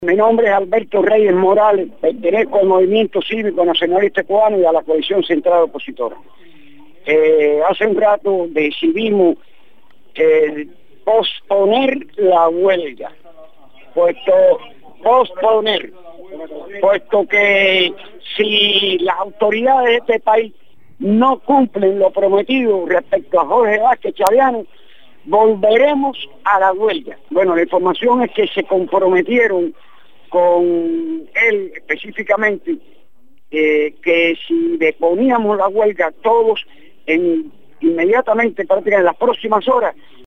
Mi nombre es Alberto Reyes Morales, pertenezco al Movimiento Cívico Nacionalista Cubano y a la Coalición Central Opositora. Hace un rato decidimos posponer la huelga, puesto que si las autoridades de este país no cumplen lo prometido respecto a Jorge Vázquez Chaviano, volveremos a la huelga. Bueno, la información es que se comprometieron con él específicamente, que si deponíamos la huelga todos inmediatamente, prácticamente en las próximas horas,